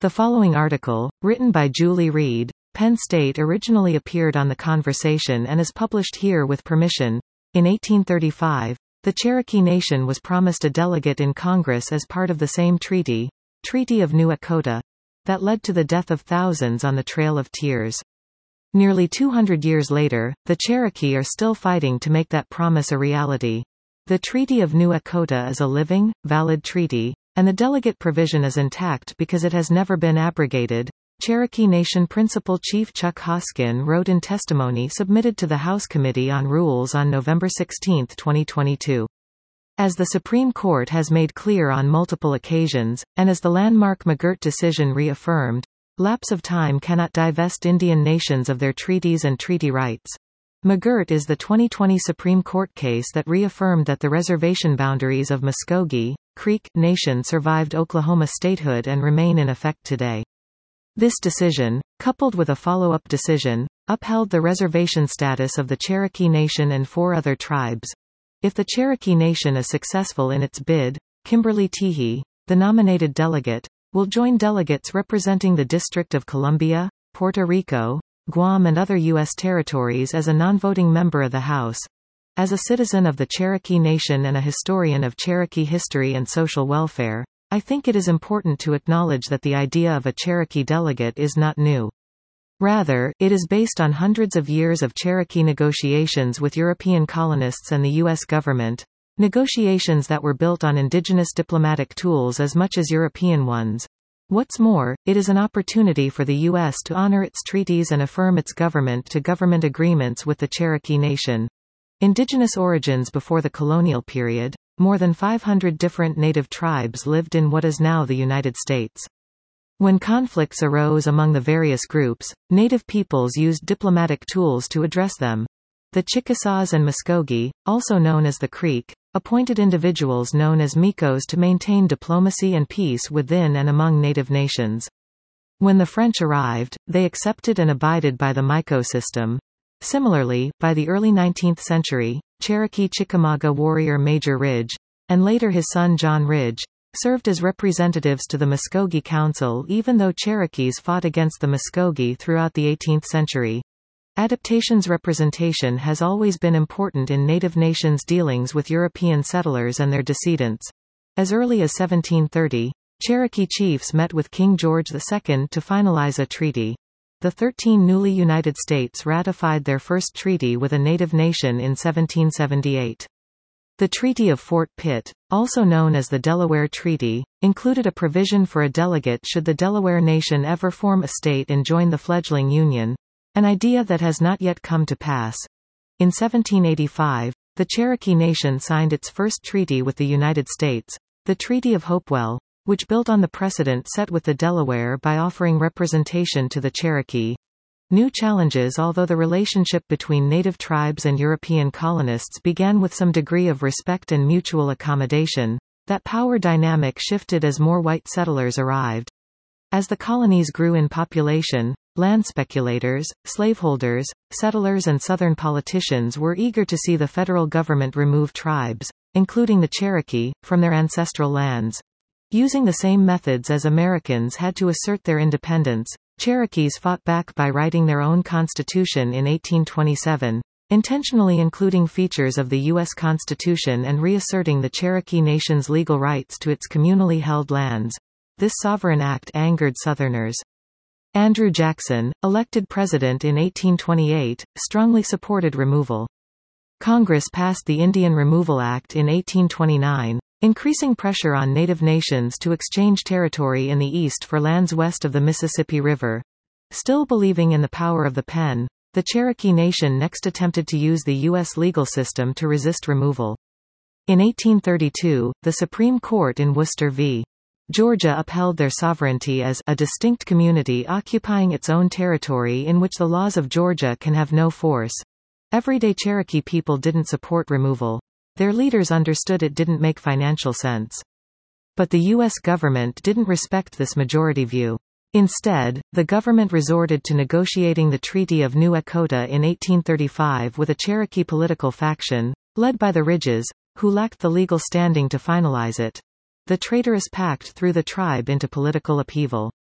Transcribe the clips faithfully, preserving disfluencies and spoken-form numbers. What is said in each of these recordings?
The following article, written by Julie Reed, Penn State, originally appeared on The Conversation and is published here with permission. In eighteen thirty-five, the Cherokee Nation was promised a delegate in Congress as part of the same treaty, Treaty of New Echota, that led to the death of thousands on the Trail of Tears. Nearly two hundred years later, the Cherokee are still fighting to make that promise a reality. The Treaty of New Echota is a living, valid treaty, and the delegate provision is intact because it has never been abrogated, Cherokee Nation Principal Chief Chuck Hoskin wrote in testimony submitted to the House Committee on Rules on November sixteenth twenty twenty-two. As the Supreme Court has made clear on multiple occasions, and as the landmark McGirt decision reaffirmed, lapse of time cannot divest Indian nations of their treaties and treaty rights. McGirt is the twenty twenty Supreme Court case that reaffirmed that the reservation boundaries of Muskogee Creek Nation survived Oklahoma statehood and remain in effect today. This decision, coupled with a follow-up decision, upheld the reservation status of the Cherokee Nation and four other tribes. If the Cherokee Nation is successful in its bid, Kimberly Teehee, the nominated delegate, will join delegates representing the District of Columbia, Puerto Rico, Guam and other U S territories as a non-voting member of the House. As a citizen of the Cherokee Nation and a historian of Cherokee history and social welfare, I think it is important to acknowledge that the idea of a Cherokee delegate is not new. Rather, it is based on hundreds of years of Cherokee negotiations with European colonists and the U S government, negotiations that were built on indigenous diplomatic tools as much as European ones. What's more, it is an opportunity for the U S to honor its treaties and affirm its government-to-government agreements with the Cherokee Nation. Indigenous origins before the colonial period, more than five hundred different native tribes lived in what is now the United States. When conflicts arose among the various groups, native peoples used diplomatic tools to address them. The Chickasaws and Muskogee, also known as the Creek, appointed individuals known as Micos to maintain diplomacy and peace within and among native nations. When the French arrived, they accepted and abided by the Mico system. Similarly, by the early nineteenth century, Cherokee Chickamauga warrior Major Ridge, and later his son John Ridge, served as representatives to the Muskogee Council even though Cherokees fought against the Muskogee throughout the eighteenth century. Adaptations representation has always been important in native nations' dealings with European settlers and their descendants. As early as seventeen thirty, Cherokee chiefs met with King George the Second to finalize a treaty. The thirteen newly United States ratified their first treaty with a native nation in seventeen seventy-eight. The Treaty of Fort Pitt, also known as the Delaware Treaty, included a provision for a delegate should the Delaware Nation ever form a state and join the fledgling Union, an idea that has not yet come to pass. In seventeen eighty-five, the Cherokee Nation signed its first treaty with the United States, the Treaty of Hopewell, which built on the precedent set with the Delaware by offering representation to the Cherokee. New challenges. Although the relationship between native tribes and European colonists began with some degree of respect and mutual accommodation, that power dynamic shifted as more white settlers arrived. As the colonies grew in population, land speculators, slaveholders, settlers and Southern politicians were eager to see the federal government remove tribes, including the Cherokee, from their ancestral lands. Using the same methods as Americans had to assert their independence, Cherokees fought back by writing their own constitution in eighteen twenty-seven, intentionally including features of the U S Constitution and reasserting the Cherokee Nation's legal rights to its communally held lands. This sovereign act angered Southerners. Andrew Jackson, elected president in eighteen twenty-eight, strongly supported removal. Congress passed the Indian Removal Act in eighteen twenty-nine, increasing pressure on native nations to exchange territory in the East for lands west of the Mississippi River. Still believing in the power of the pen, the Cherokee Nation next attempted to use the U S legal system to resist removal. In eighteen thirty-two, the Supreme Court in Worcester v. Georgia upheld their sovereignty as a distinct community occupying its own territory in which the laws of Georgia can have no force. Everyday Cherokee people didn't support removal. Their leaders understood it didn't make financial sense. But the U S government didn't respect this majority view. Instead, the government resorted to negotiating the Treaty of New Echota in eighteen thirty-five with a Cherokee political faction, led by the Ridges, who lacked the legal standing to finalize it. The traitorous pact threw the tribe into political upheaval.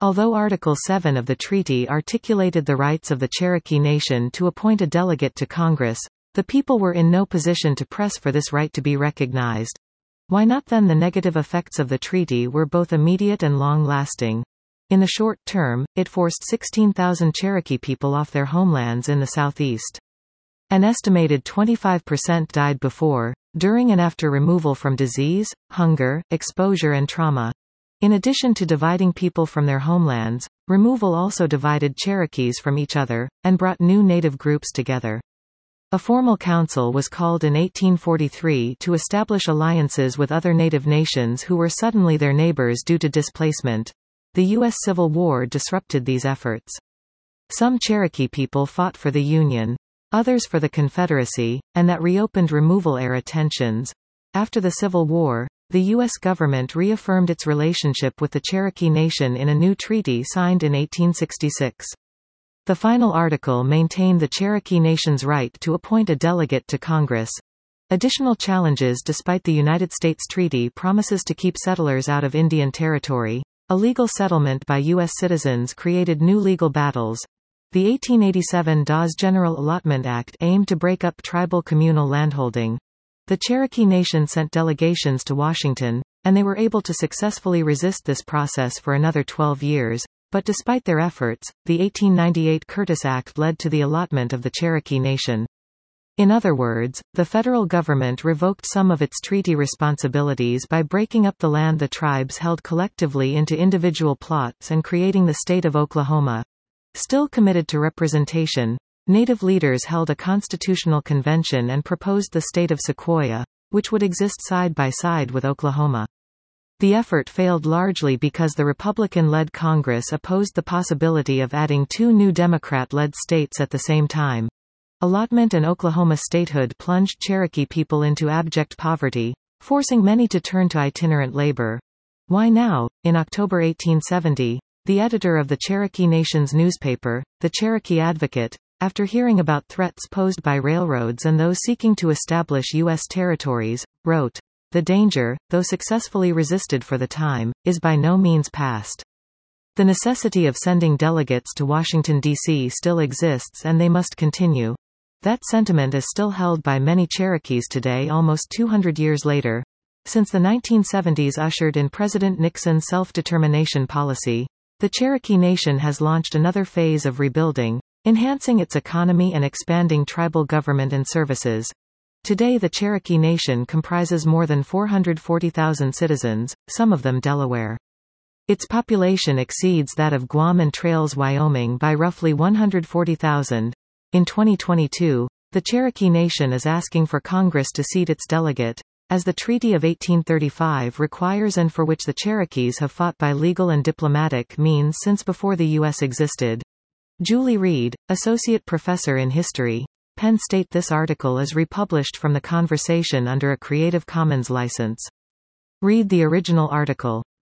Although Article seven of the treaty articulated the rights of the Cherokee Nation to appoint a delegate to Congress, the people were in no position to press for this right to be recognized. Why not then? The negative effects of the treaty were both immediate and long-lasting. In the short term, it forced sixteen thousand Cherokee people off their homelands in the southeast. An estimated twenty-five percent died before, during and after removal from disease, hunger, exposure and trauma. In addition to dividing people from their homelands, removal also divided Cherokees from each other, and brought new native groups together. A formal council was called in eighteen forty-three to establish alliances with other native nations who were suddenly their neighbors due to displacement. The U S Civil War disrupted these efforts. Some Cherokee people fought for the Union, others for the Confederacy, and that reopened removal-era tensions. After the Civil War, the U S government reaffirmed its relationship with the Cherokee Nation in a new treaty signed in eighteen sixty-six. The final article maintained the Cherokee Nation's right to appoint a delegate to Congress. Additional challenges. Despite the United States Treaty promises to keep settlers out of Indian Territory, illegal settlement by U S citizens created new legal battles. The eighteen eighty-seven Dawes General Allotment Act aimed to break up tribal communal landholding. The Cherokee Nation sent delegations to Washington, and they were able to successfully resist this process for another twelve years, but despite their efforts, the eighteen ninety-eight Curtis Act led to the allotment of the Cherokee Nation. In other words, the federal government revoked some of its treaty responsibilities by breaking up the land the tribes held collectively into individual plots and creating the state of Oklahoma. Still committed to representation, Native leaders held a constitutional convention and proposed the state of Sequoia, which would exist side by side with Oklahoma. The effort failed largely because the Republican-led Congress opposed the possibility of adding two new Democrat-led states at the same time. Allotment and Oklahoma statehood plunged Cherokee people into abject poverty, forcing many to turn to itinerant labor. Why now? In October eighteen seventy, the editor of the Cherokee Nation's newspaper, the Cherokee Advocate, after hearing about threats posed by railroads and those seeking to establish U S territories, wrote, "The danger, though successfully resisted for the time, is by no means past. The necessity of sending delegates to Washington, D C still exists and they must continue." That sentiment is still held by many Cherokees today, almost two hundred years later. Since the nineteen seventies ushered in President Nixon's self-determination policy, the Cherokee Nation has launched another phase of rebuilding, enhancing its economy and expanding tribal government and services. Today the Cherokee Nation comprises more than four hundred forty thousand citizens, some of them Delaware. Its population exceeds that of Guam and Trails, Wyoming by roughly one hundred forty thousand. In twenty twenty-two, the Cherokee Nation is asking for Congress to seat its delegate, as the Treaty of eighteen thirty-five requires and for which the Cherokees have fought by legal and diplomatic means since before the U S existed. Julie Reed, Associate Professor in History, Penn State. This article is republished from The Conversation under a Creative Commons license. Read the original article.